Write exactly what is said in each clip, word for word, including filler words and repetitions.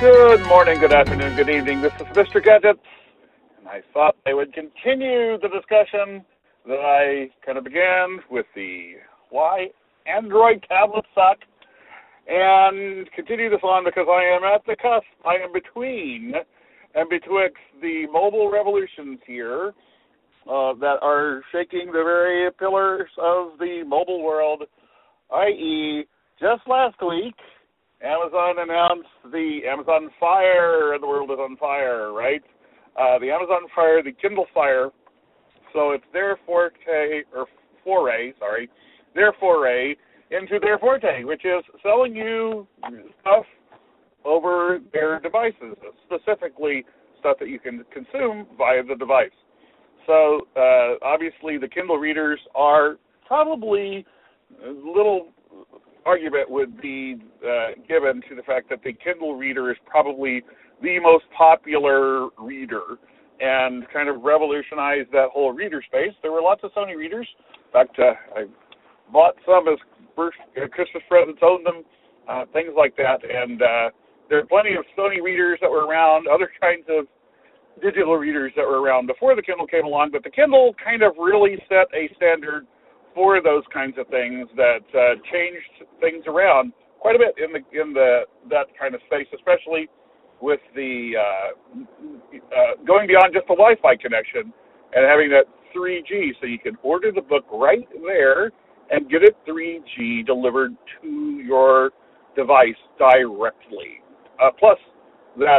Good morning, good afternoon, good evening. This is Mister Gadgets, and I thought I would continue the discussion that I kind of began with the why Android tablets suck, and continue this on because I am at the cusp. I am between and betwixt the mobile revolutions here uh, that are shaking the very pillars of the mobile world, that is, just last week, Amazon announced the Amazon Fire, and the world is on fire, right? Uh, the Amazon Fire, the Kindle Fire. So it's their forte, or foray, sorry, their foray into their forte, which is selling you stuff over their devices, specifically stuff that you can consume via the device. So uh, obviously the Kindle readers are probably a little argument would be uh, given to the fact that the Kindle reader is probably the most popular reader and kind of revolutionized that whole reader space. There were lots of Sony readers. In fact, uh, I bought some as first uh, Christmas presents, owned them, uh, things like that. And uh, there are plenty of Sony readers that were around, other kinds of digital readers that were around before the Kindle came along. But the Kindle kind of really set a standard for those kinds of things that uh, changed things around quite a bit in the in the that kind of space, especially with the uh, uh, going beyond just the Wi-Fi connection and having that three G, so you can order the book right there and get it three G delivered to your device directly. Uh, plus, that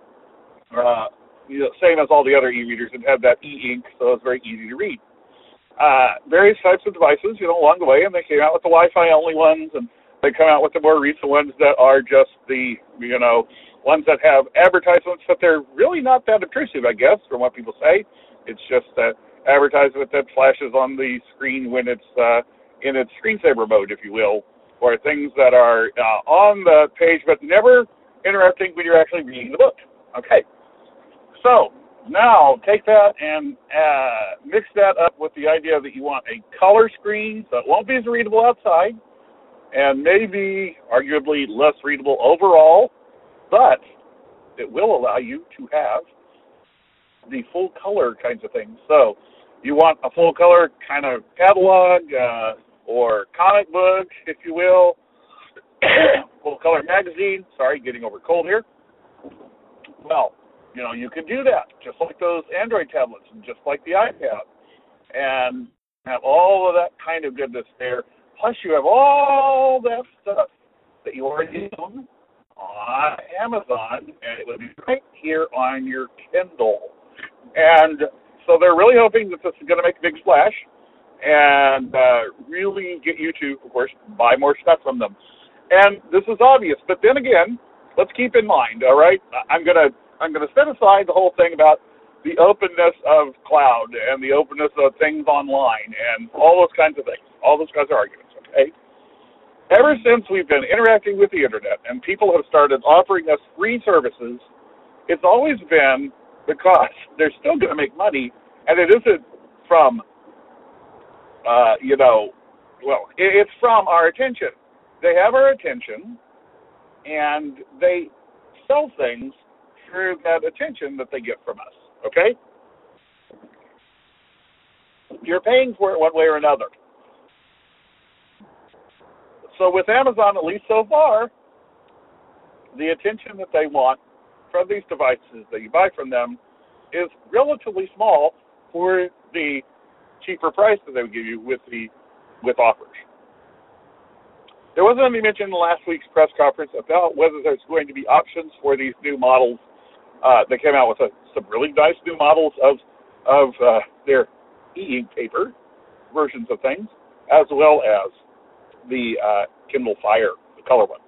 uh, you know, same as all the other e-readers, it had that e-ink, so it's very easy to read. Uh, various types of devices, you know, along the way, and they came out with the Wi-Fi only ones, and they come out with the more recent ones that are just the, you know, ones that have advertisements, but they're really not that obtrusive, I guess, from what people say. It's just an advertisement that flashes on the screen when it's uh, in its screensaver mode, if you will, or things that are uh, on the page but never interrupting when you're actually reading the book. Okay, so now, take that and uh, mix that up with the idea that you want a color screen, so it won't be as readable outside, and maybe arguably less readable overall, but it will allow you to have the full color kinds of things. So you want a full color kind of catalog uh, or comic book, if you will, full color magazine. Sorry, getting over cold here. Well, you know, you can do that, just like those Android tablets and just like the iPad, and have all of that kind of goodness there. Plus, you have all that stuff that you already own on Amazon, and it would be right here on your Kindle. And so they're really hoping that this is going to make a big splash and uh, really get you to, of course, buy more stuff from them. And this is obvious, but then again, let's keep in mind, all right, I'm going to I'm going to set aside the whole thing about the openness of cloud and the openness of things online and all those kinds of things, all those kinds of arguments, okay? Ever since we've been interacting with the internet and people have started offering us free services, it's always been because they're still going to make money, and it isn't from, uh, you know, well, it's from our attention. They have our attention, and they sell things through that attention that they get from us, okay? You're paying for it one way or another. So with Amazon, at least so far, the attention that they want from these devices that you buy from them is relatively small for the cheaper price that they would give you with the with offers. There wasn't any mention in last week's press conference about whether there's going to be options for these new models. Uh, they came out with a, some really nice new models of of uh, their e-ink paper versions of things, as well as the uh, Kindle Fire, the color one.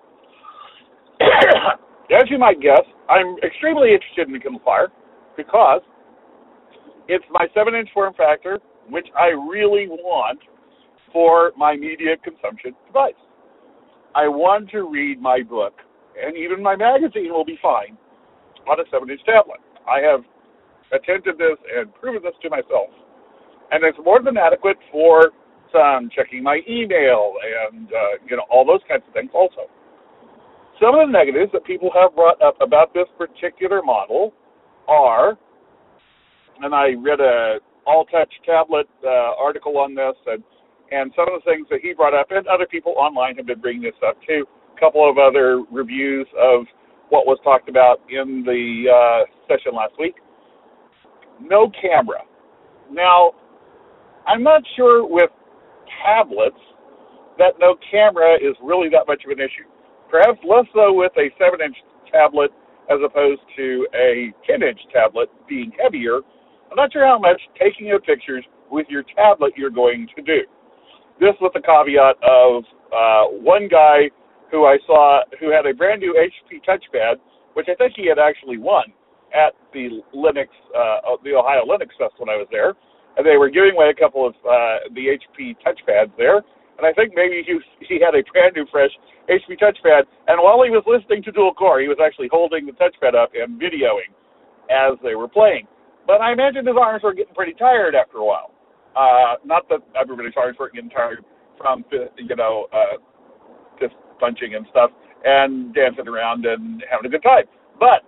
As you might guess, I'm extremely interested in the Kindle Fire because it's my seven-inch form factor, which I really want for my media consumption device. I want to read my book, and even my magazine will be fine on a seven-inch tablet. I have attempted this and proven this to myself. And it's more than adequate for some checking my email and, uh, you know, all those kinds of things also. some of the negatives that people have brought up about this particular model are, and I read a All-Touch tablet uh, article on this, and, and some of the things that he brought up, and other people online have been bringing this up too, a couple of other reviews of what was talked about in the uh, session last week. No camera. Now, I'm not sure with tablets that no camera is really that much of an issue. Perhaps less so with a seven-inch tablet as opposed to a ten-inch tablet being heavier. I'm not sure how much taking of pictures with your tablet you're going to do. This with the caveat of uh, one guy who I saw who had a brand new H P touchpad, which I think he had actually won at the Linux, uh, the Ohio Linux Fest when I was there. And they were giving away a couple of uh, the H P touchpads there. And I think maybe he, he had a brand new, fresh H P touchpad. And while he was listening to Dual Core, he was actually holding the touchpad up and videoing as they were playing. But I imagine his arms were getting pretty tired after a while. Uh, not that everybody's arms weren't getting tired from, you know, uh, just punching and stuff and dancing around and having a good time. But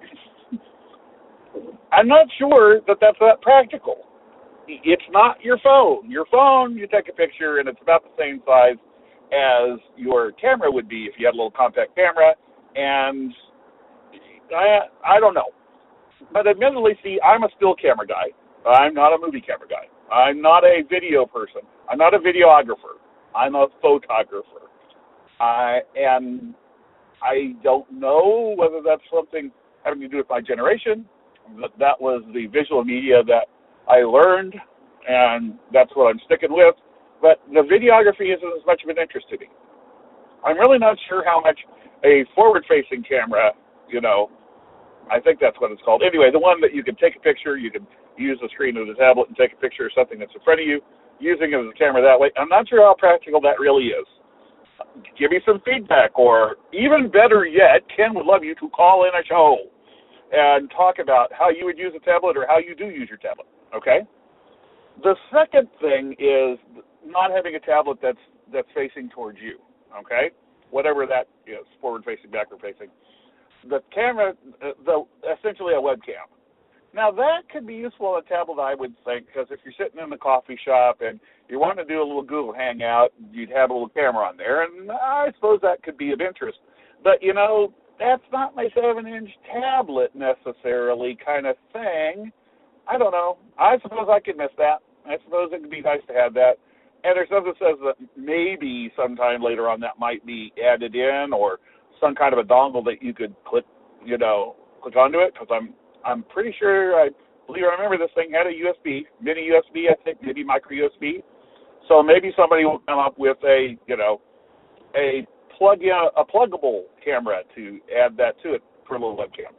I'm not sure that that's that practical. It's not your phone. Your phone, you take a picture, and it's about the same size as your camera would be if you had a little compact camera. And I, I don't know. But admittedly, see, I'm a still camera guy. I'm not a movie camera guy. I'm not a video person. I'm not a videographer. I'm a photographer. I, and I don't know whether that's something having to do with my generation. But that was the visual media that I learned, and that's what I'm sticking with. But the videography isn't as much of an interest to me. I'm really not sure how much a forward-facing camera, you know, I think that's what it's called. Anyway, the one that you can take a picture, you can use the screen of the tablet and take a picture of something that's in front of you, using it as a camera that way. I'm not sure how practical that really is. Give me some feedback, or even better yet, Ken would love you to call in a show and talk about how you would use a tablet or how you do use your tablet, okay? The second thing is not having a tablet that's that's facing towards you, okay? Whatever that is, forward-facing, backward-facing. The camera, the essentially a webcam. Now, that could be useful on a tablet, I would think, because if you're sitting in the coffee shop and you want to do a little Google Hangout, you'd have a little camera on there, and I suppose that could be of interest. But, you know, that's not my seven-inch tablet necessarily kind of thing. I don't know. I suppose I could miss that. I suppose it would be nice to have that. And there's something that says that maybe sometime later on that might be added in, or some kind of a dongle that you could click, you know, click onto it, because I'm I'm pretty sure, I believe I remember this thing had a U S B, mini U S B, I think, maybe micro U S B. So maybe somebody will come up with a, you know, a plug in a pluggable camera to add that to it for a little webcam.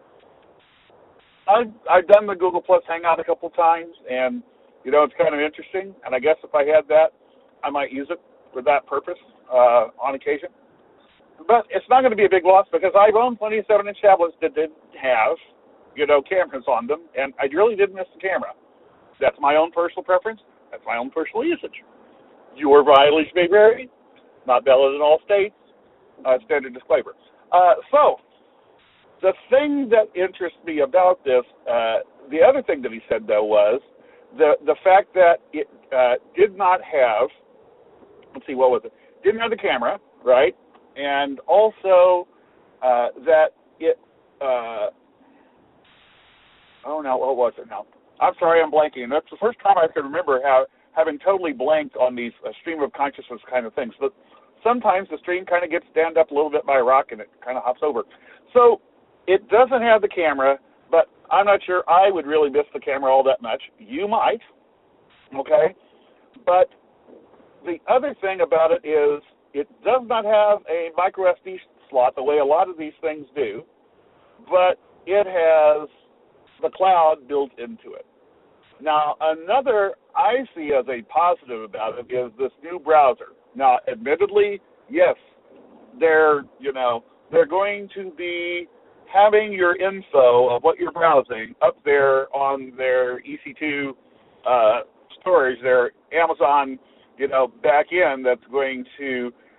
I've I've done the Google Plus Hangout a couple times, and you know it's kind of interesting. And I guess if I had that, I might use it for that purpose uh, on occasion. But it's not going to be a big loss because I've owned plenty of seven-inch tablets that didn't have, you know, cameras on them, and I really did miss the camera. That's my own personal preference. That's my own personal usage. Your mileage may vary. Not valid in all states. Uh, standard disclaimer. Uh, so, the thing that interests me about this, uh, the other thing that he said, though, was the the fact that it uh, did not have, let's see, what was it? Didn't have the camera, right? And also uh, that it, uh, oh, no, what was it now? I'm sorry, I'm blanking. That's the first time I can remember how, having totally blanked on these uh, stream of consciousness kind of things. But sometimes the stream kind of gets dammed up a little bit by a rock and it kind of hops over. So it doesn't have the camera, but I'm not sure I would really miss the camera all that much. You might, okay? But the other thing about it is it does not have a micro S D slot the way a lot of these things do, but it has the cloud built into it. Now, another I see as a positive about it is this new browser. Now, admittedly, yes, they're, you know, they're going to be having your info of what you're browsing up there on their E C two uh, storage, their Amazon, you know, back end that's going to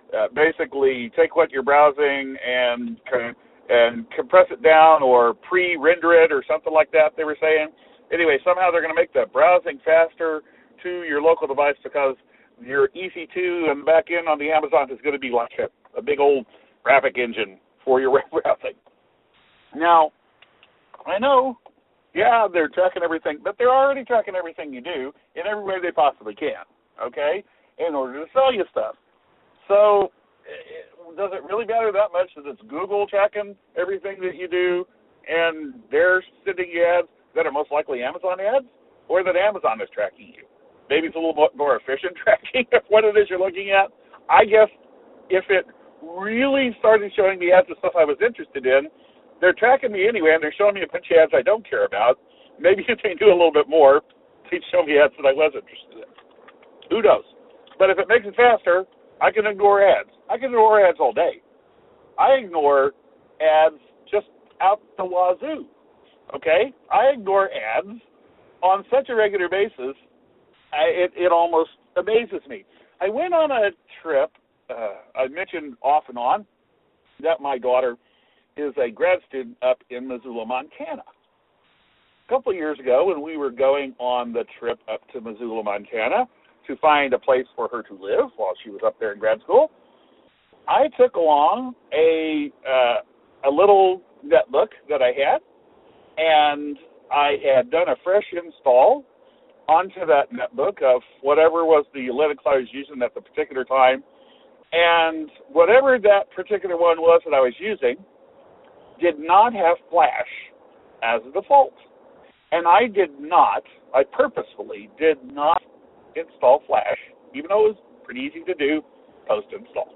uh, basically take what you're browsing and and compress it down or pre-render it or something like that, they were saying. Anyway, somehow they're going to make the browsing faster to your local device because your E C two and back end on the Amazon is going to be like a, a big old graphic engine for your web browsing. Now, I know, yeah, they're tracking everything, but they're already tracking everything you do in every way they possibly can, okay, in order to sell you stuff. So does it really matter that much that it's Google tracking everything that you do and they're sending you ads that are most likely Amazon ads, or that Amazon is tracking you? Maybe it's a little bit more efficient tracking of what it is you're looking at. I guess if it really started showing me ads of stuff I was interested in, they're tracking me anyway, and they're showing me a bunch of ads I don't care about. Maybe if they do a little bit more, they'd show me ads that I was interested in. Who knows? But if it makes it faster, I can ignore ads. I can ignore ads all day. I ignore ads just out the wazoo, okay? I ignore ads on such a regular basis, I, it, it almost amazes me. I went on a trip, uh, I mentioned off and on that my daughter is a grad student up in Missoula, Montana. A couple of years ago, when we were going on the trip up to Missoula, Montana, to find a place for her to live while she was up there in grad school, I took along a uh, a little netbook that I had, and I had done a fresh install onto that netbook of whatever was the Linux I was using at the particular time, and whatever that particular one was that I was using did not have Flash as a default. And I did not, I purposefully did not install Flash, even though it was pretty easy to do post-install.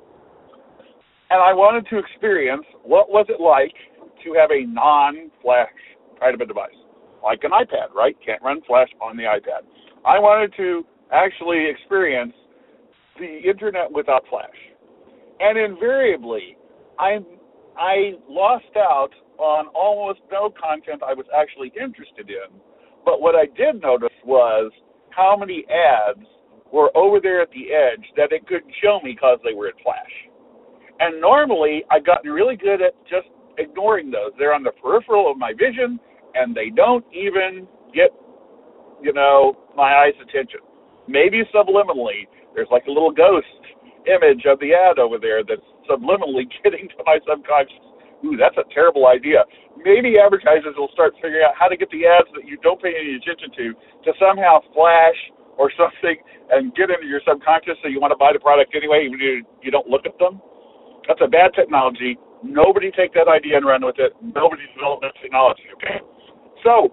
And I wanted to experience what was it like to have a non-Flash kind of a device, like an iPad, right? Can't run Flash on the iPad. I wanted to actually experience the internet without Flash. And invariably, I I lost out on almost no content I was actually interested in. But what I did notice was how many ads were over there at the edge that it couldn't show me because they were in Flash. And normally, I've gotten really good at just ignoring those. They're on the peripheral of my vision, and they don't even get, you know, my eye's attention. Maybe subliminally, there's like a little ghost image of the ad over there that's subliminally getting to my subconscious. Ooh, that's a terrible idea. Maybe advertisers will start figuring out how to get the ads that you don't pay any attention to to somehow flash or something and get into your subconscious so you want to buy the product anyway, even if you don't look at them. That's a bad technology. Nobody take that idea and run with it. Nobody develop that technology, okay? So,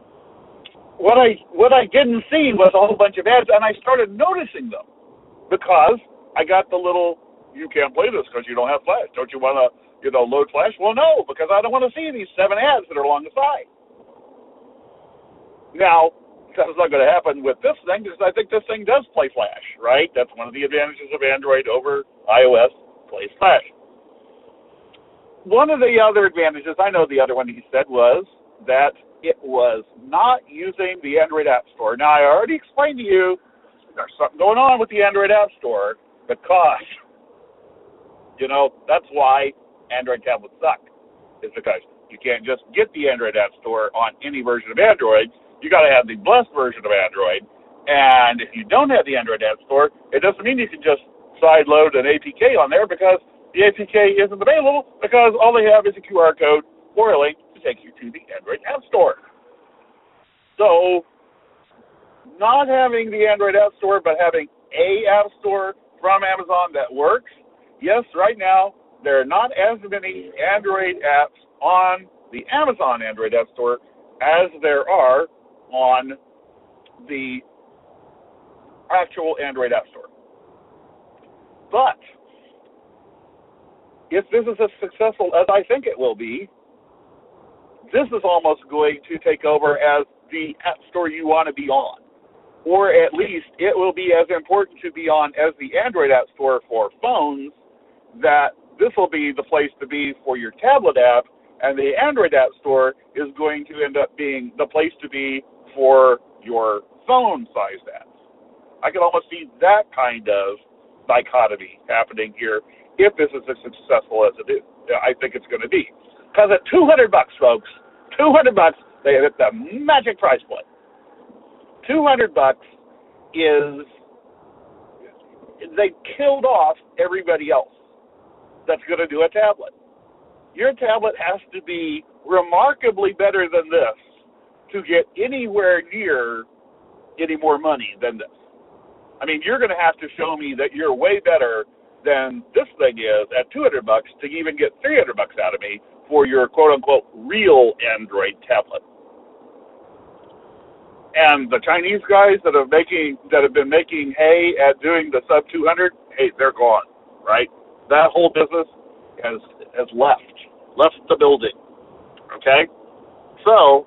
what I what I didn't see was a whole bunch of ads, and I started noticing them because I got the little, you can't play this because you don't have Flash. Don't you want to, you know, load Flash? Well, no, because I don't want to see these seven ads that are along the side. Now, that's not going to happen with this thing because I think this thing does play Flash, right? That's one of the advantages of Android over iOS, plays Flash. One of the other advantages, I know the other one he said, was that it was not using the Android App Store. Now, I already explained to you there's something going on with the Android App Store because, you know, that's why Android tablets suck, is because you can't just get the Android App Store on any version of Android. You got to have the blessed version of Android. And if you don't have the Android App Store, it doesn't mean you can just sideload an A P K on there because the A P K isn't available because all they have is a Q R code or a link to take you to the Android App Store. So, not having the Android App Store, but having a App Store from Amazon that works, yes, right now, there are not as many Android apps on the Amazon Android App Store as there are on the actual Android App Store. But if this is as successful as I think it will be, this is almost going to take over as the App Store you want to be on. Or at least it will be as important to be on as the Android App Store for phones, that this will be the place to be for your tablet app, and the Android App Store is going to end up being the place to be for your phone-sized apps. I can almost see that kind of dichotomy happening here if this is as successful as it is. I think it's going to be. Because at two hundred bucks, folks, two hundred bucks, they hit the magic price point. two hundred bucks is, they killed off everybody else that's going to do a tablet. Your tablet has to be remarkably better than this to get anywhere near any more money than this. I mean, you're going to have to show me that you're way better than this thing is at two hundred bucks to even get three hundred bucks out of me for your quote-unquote real Android tablet. And the Chinese guys that have making that have been making hay at doing the sub two hundred, hey, they're gone, right? That whole business has has left, left the building, okay? So,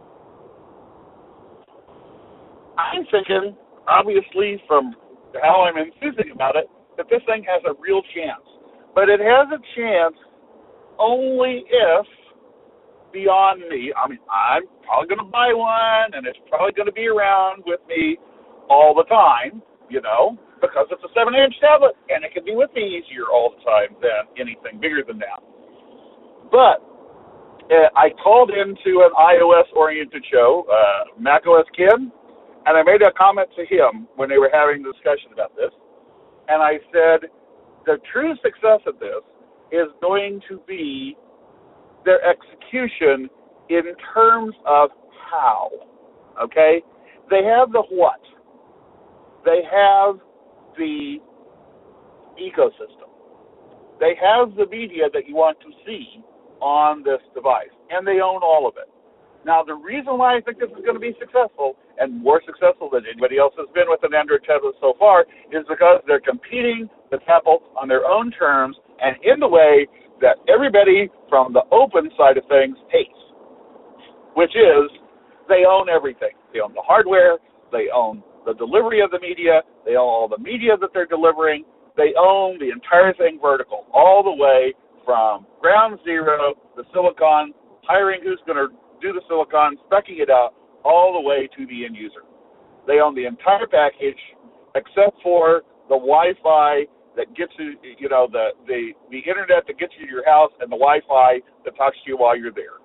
I'm thinking, obviously, from how I'm enthusing about it, that this thing has a real chance. But it has a chance only if, beyond me, I mean, I'm probably going to buy one, and it's probably going to be around with me all the time, you know, because it's a seven-inch tablet, and it can be with me easier all the time than anything bigger than that. But uh, I called into an iOS-oriented show, uh, macOS Ken, and I made a comment to him when they were having a discussion about this, and I said, the true success of this is going to be their execution in terms of how, okay? They have the what. They have the ecosystem. They have the media that you want to see on this device, and they own all of it. Now, the reason why I think this is going to be successful, and more successful than anybody else has been with an Android tablet so far, is because they're competing with Apple on their own terms and in the way that everybody from the open side of things hates, which is they own everything. They own the hardware, they own the delivery of the media, they own all the media that they're delivering, they own the entire thing vertical, all the way from ground zero, the silicon, hiring who's going to do the silicon, speccing it out, all the way to the end user. They own the entire package, except for the Wi-Fi that gets you, you know, the, the, the internet that gets you to your house and the Wi-Fi that talks to you while you're there.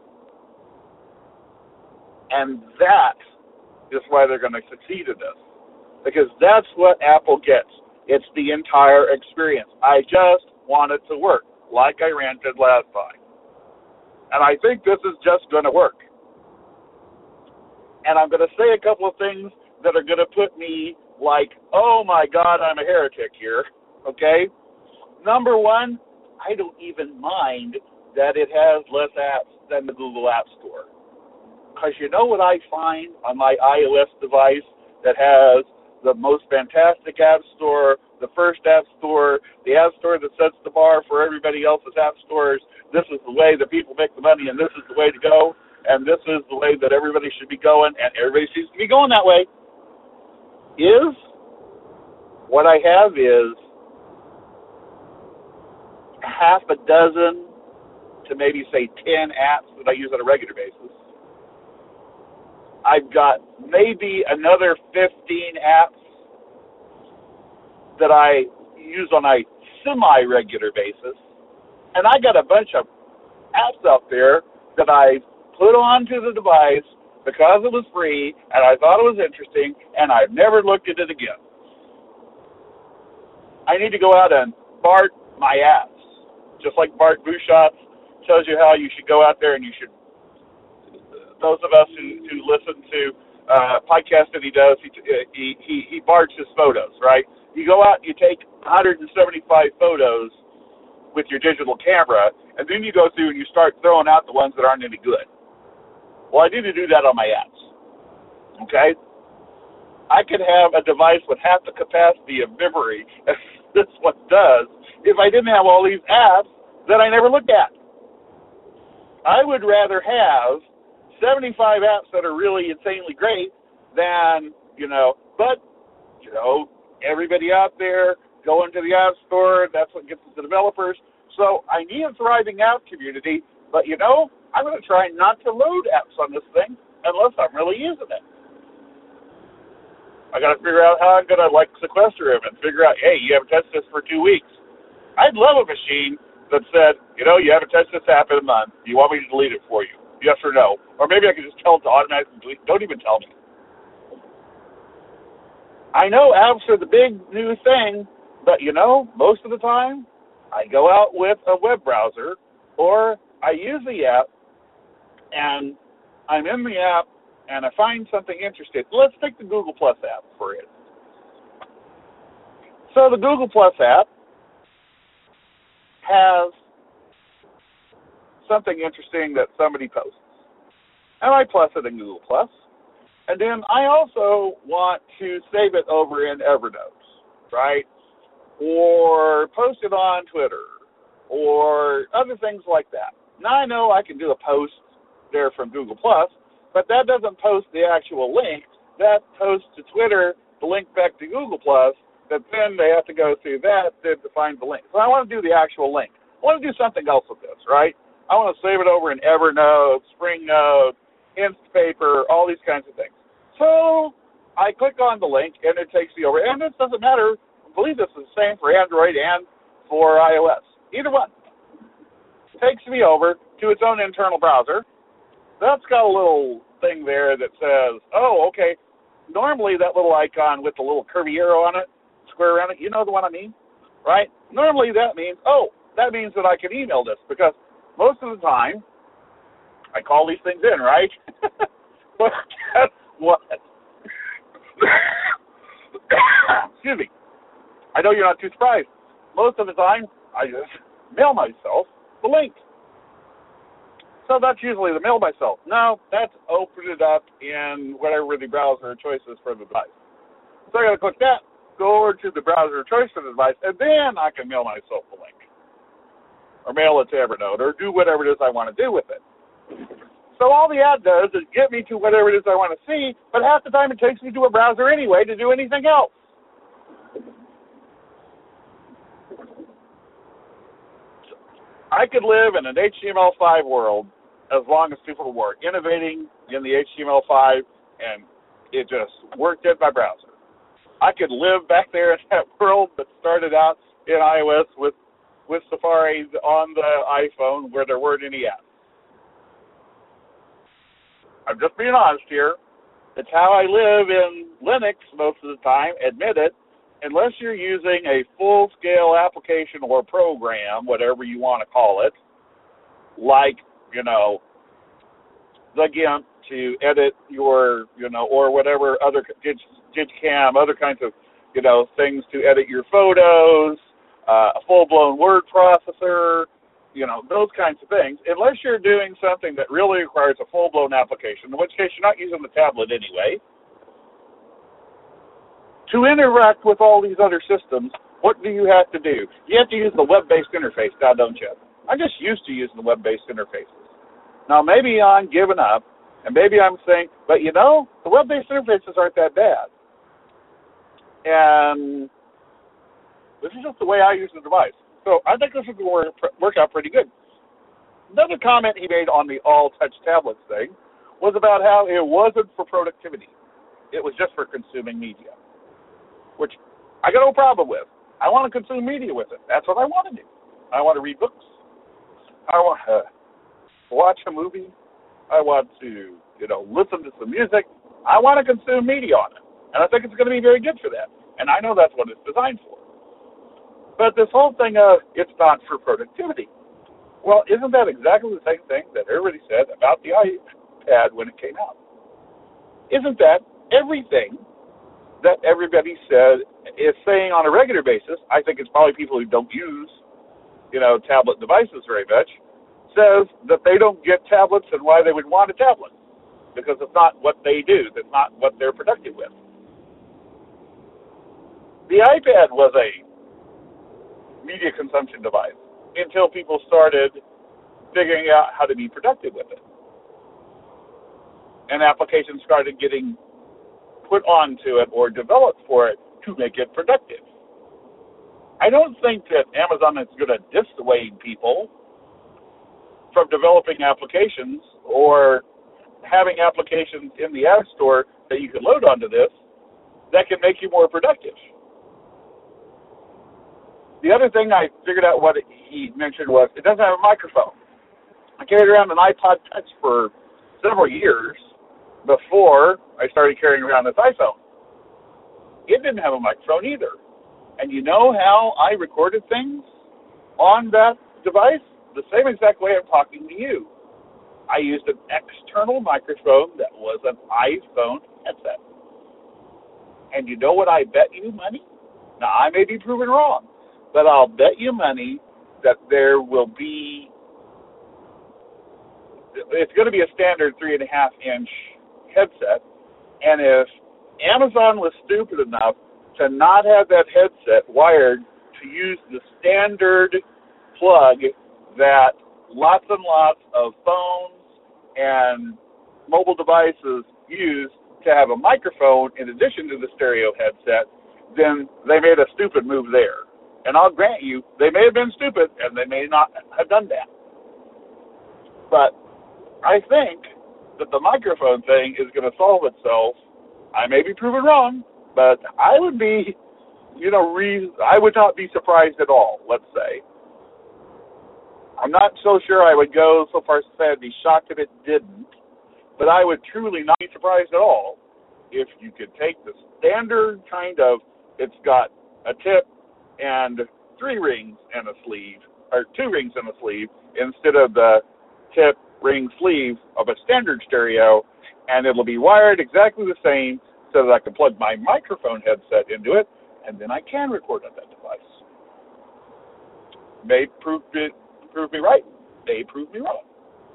And that is why they're going to succeed in this. Because that's what Apple gets. It's the entire experience. I just want it to work, like I ranted last time. And I think this is just going to work. And I'm going to say a couple of things that are going to put me like, oh my God, I'm a heretic here, okay? Number one, I don't even mind that it has less apps than the Google App Store. Because you know what I find on my iOS device that has the most fantastic app store, the first app store, the app store that sets the bar for everybody else's app stores. This is the way that people make the money, and this is the way to go, and this is the way that everybody should be going, and everybody seems to be going that way. Is what I have is half a dozen to maybe say ten apps that I use on a regular basis. I've got maybe another fifteen apps that I use on a semi-regular basis. And I got a bunch of apps out there that I put onto the device because it was free and I thought it was interesting, and I've never looked at it again. I need to go out and BART my apps, just like Bart Busschots tells you how you should go out there and you should. Those of us who, who listen to uh, podcasts that he does, he, he he he BARTs his photos, right? You go out and you take one hundred seventy-five photos with your digital camera, and then you go through and you start throwing out the ones that aren't any good. Well, I need to do that on my apps, okay? I could have a device with half the capacity of memory, as this one does, if I didn't have all these apps that I never looked at. I would rather have seventy-five apps that are really insanely great than, you know, but, you know, everybody out there going to the App Store, that's what gets the developers. So I need a thriving app community, but, you know, I'm going to try not to load apps on this thing unless I'm really using it. I got to figure out how I'm going to like sequester him and figure out, hey, you haven't touched this for two weeks. I'd love a machine that said, you know, you haven't touched this app in a month. Do you want me to delete it for you? Yes or no? Or maybe I could just tell it to automatically delete. Don't even tell me. I know apps are the big new thing, but, you know, most of the time, I go out with a web browser, or I use the app, and I'm in the app, and I find something interesting. Let's take the Google Plus app, for instance. So the Google Plus app has something interesting that somebody posts. And I plus it in Google Plus. And then I also want to save it over in Evernote, right? Or post it on Twitter, or other things like that. Now I know I can do a post there from Google Plus, but that doesn't post the actual link. That posts to Twitter, the link back to Google Plus, that then they have to go through that to find the link. So I want to do the actual link. I want to do something else with this, right? I want to save it over in Evernote, SpringNote, Instapaper, all these kinds of things. So I click on the link, and it takes me over. And this doesn't matter. I believe this is the same for Android and for iOS. Either one. It takes me over to its own internal browser. That's got a little thing there that says, oh, okay, normally that little icon with the little curvy arrow on it, square around it, you know the one I mean, right? Normally that means, oh, that means that I can email this, because most of the time, I call these things in, right? But guess what? Excuse me. I know you're not too surprised. Most of the time, I just mail myself the link. So that's usually the mail myself. No, that's open it up in whatever the browser choice is for the device. So I got to click that, go over to the browser choice for the device, and then I can mail myself the link. Or mail it to Evernote, or do whatever it is I want to do with it. So all the ad does is get me to whatever it is I want to see, but half the time it takes me to a browser anyway to do anything else. I could live in an H T M L five world as long as people were innovating in the H T M L five, and it just worked in my browser. I could live back there in that world that started out in iOS with, with Safari on the iPhone where there weren't any apps. I'm just being honest here. It's how I live in Linux most of the time, admit it, unless you're using a full-scale application or program, whatever you want to call it, like, you know, the GIMP to edit your, you know, or whatever other, Digicam, other kinds of, you know, things to edit your photos, uh, a full-blown word processor, you know, those kinds of things, unless you're doing something that really requires a full-blown application, in which case you're not using the tablet anyway. To interact with all these other systems, what do you have to do? You have to use the web-based interface now, don't you? I'm just used to using the web-based interfaces. Now, maybe I'm giving up, and maybe I'm saying, but you know, the web-based interfaces aren't that bad. And this is just the way I use the device. So I think this is going to work out pretty good. Another comment he made on the all-touch tablets thing was about how it wasn't for productivity. It was just for consuming media, which I got no problem with. I want to consume media with it. That's what I want to do. I want to read books. I want to watch a movie. I want to, you know, listen to some music. I want to consume media on it. And I think it's going to be very good for that. And I know that's what it's designed for. But this whole thing of it's not for productivity. Well, isn't that exactly the same thing that everybody said about the iPad when it came out? Isn't that everything that everybody said is saying on a regular basis? I think it's probably people who don't use, you know, tablet devices very much, says that they don't get tablets and why they would want a tablet. Because it's not what they do. It's not what they're productive with. The iPad was a media consumption device until people started figuring out how to be productive with it. And applications started getting put onto it or developed for it to make it productive. I don't think that Amazon is going to dissuade people from developing applications or having applications in the App Store that you can load onto this that can make you more productive. The other thing I figured out what he mentioned was it doesn't have a microphone. I carried around an iPod Touch for several years before I started carrying around this iPhone. It didn't have a microphone either. And you know how I recorded things on that device? The same exact way I'm talking to you. I used an external microphone that was an iPhone headset. And you know what I bet you money? Now, I may be proven wrong, but I'll bet you money that there will be, it's going to be a standard three and a half inch headset. And if Amazon was stupid enough to not have that headset wired to use the standard plug that lots and lots of phones and mobile devices use to have a microphone in addition to the stereo headset, then they made a stupid move there. And I'll grant you, they may have been stupid and they may not have done that. But I think that the microphone thing is going to solve itself. I may be proven wrong, but I would be, you know, re- I would not be surprised at all, let's say. I'm not so sure I would go so far as to say I'd be shocked if it didn't, but I would truly not be surprised at all if you could take the standard kind of, it's got a tip and three rings and a sleeve, or two rings and a sleeve, instead of the tip, ring, sleeve of a standard stereo, and it'll be wired exactly the same so that I can plug my microphone headset into it, and then I can record on that device. May prove it prove me right, they prove me wrong.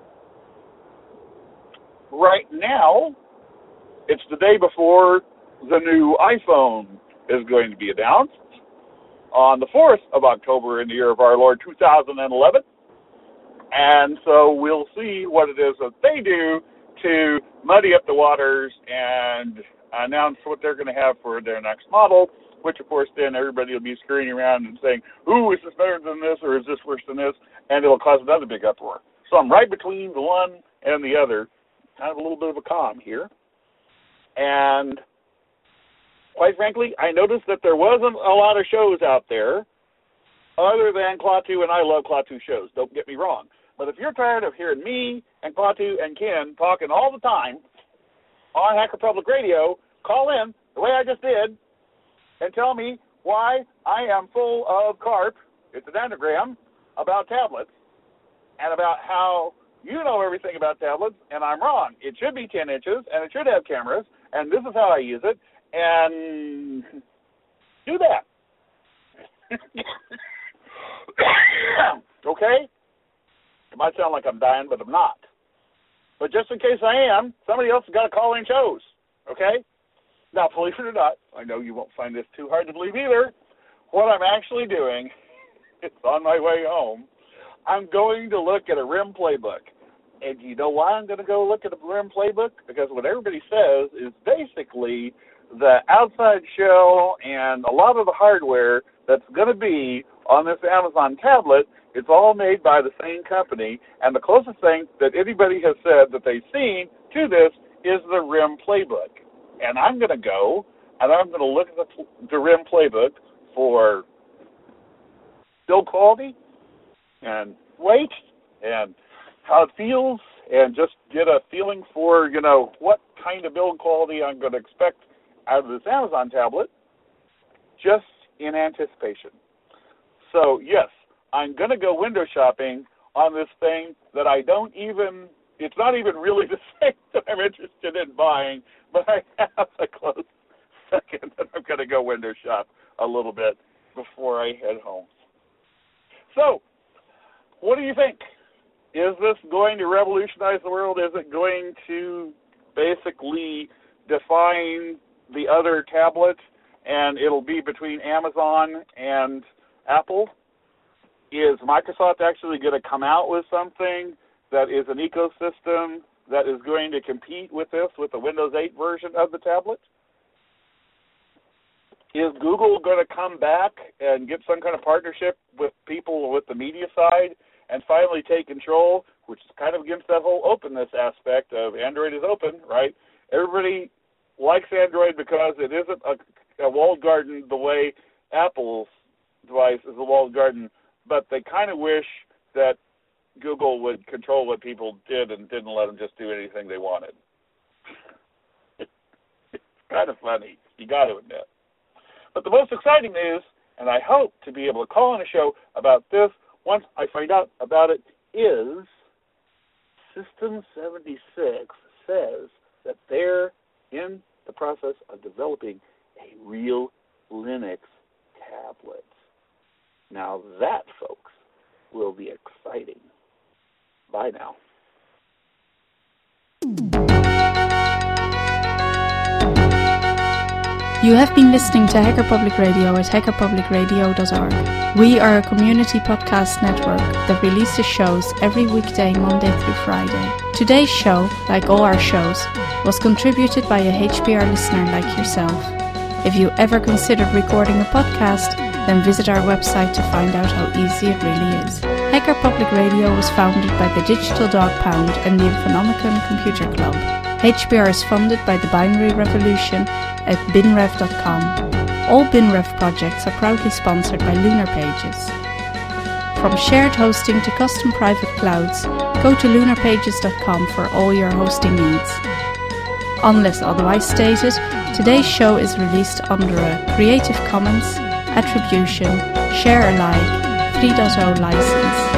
Right now, it's the day before the new iPhone is going to be announced on the fourth of October in the year of our Lord two thousand eleven. And so we'll see what it is that they do to muddy up the waters and announce what they're going to have for their next model, which, of course, then everybody will be scurrying around and saying, ooh, is this better than this or is this worse than this? And it'll cause another big uproar. So I'm right between the one and the other, kind of a little bit of a calm here. And quite frankly, I noticed that there wasn't a lot of shows out there other than Klaatu, and I love Klaatu shows, don't get me wrong. But if you're tired of hearing me and Klaatu and Ken talking all the time on Hacker Public Radio, call in the way I just did and tell me why I am full of carp, it's an anagram, about tablets and about how you know everything about tablets, and I'm wrong. It should be ten inches, and it should have cameras, and this is how I use it, and do that. Okay? It might sound like I'm dying, but I'm not. But just in case I am, somebody else has got to call in shows. Okay? Now, believe it or not, I know you won't find this too hard to believe either. What I'm actually doing, it's on my way home, I'm going to look at a R I M playbook. And you know why I'm going to go look at a R I M playbook? Because what everybody says is basically the outside shell and a lot of the hardware that's going to be on this Amazon tablet, it's all made by the same company. And the closest thing that anybody has said that they've seen to this is the R I M playbook. And I'm going to go and I'm going to look at the, the R I M playbook for build quality and weight and how it feels, and just get a feeling for, you know, what kind of build quality I'm going to expect out of this Amazon tablet, just in anticipation. So, yes, I'm going to go window shopping on this thing that I don't even, it's not even really the thing that I'm interested in buying, but I have a close second that I'm going to go window shop a little bit before I head home. So, what do you think? Is this going to revolutionize the world? Is it going to basically define the other tablet, and it'll be between Amazon and Apple? Is Microsoft actually going to come out with something that is an ecosystem that is going to compete with this, with the Windows eight version of the tablet? Is Google going to come back and get some kind of partnership with people with the media side and finally take control, which is kind of against that whole openness aspect of Android is open, right? Everybody likes Android because it isn't a, a walled garden the way Apple's device is a walled garden, but they kind of wish that Google would control what people did and didn't let them just do anything they wanted. It's kind of funny, you got to admit. But the most exciting news, and I hope to be able to call on a show about this once I find out about it, is System seventy-six says that they're in the process of developing a real Linux tablet. Now that, folks, will be exciting. Bye now. You have been listening to Hacker Public Radio at hacker public radio dot org. We are a community podcast network that releases shows every weekday, Monday through Friday. Today's show, like all our shows, was contributed by a H P R listener like yourself. If you ever considered recording a podcast, then visit our website to find out how easy it really is. Hacker Public Radio was founded by the Digital Dog Pound and the Infonomicon Computer Club. H P R is funded by the Binary Revolution at bin rev dot com. All BinRev projects are proudly sponsored by Lunar Pages. From shared hosting to custom private clouds, go to lunar pages dot com for all your hosting needs. Unless otherwise stated, today's show is released under a Creative Commons Attribution Share Alike three point oh license.